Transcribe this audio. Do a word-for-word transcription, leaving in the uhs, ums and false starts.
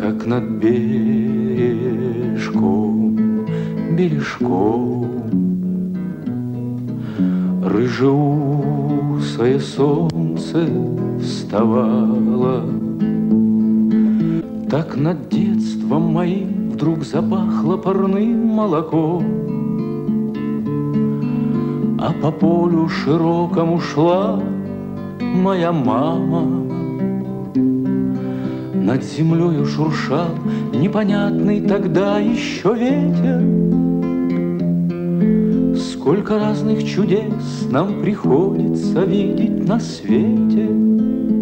как над бережком, бережком. Рыжеусое солнце вставало, так над детством моим вдруг запахло парным молоком. А по полю широкому шла моя мама. Над землею шуршал непонятный тогда еще ветер. Сколько разных чудес нам приходится видеть на свете.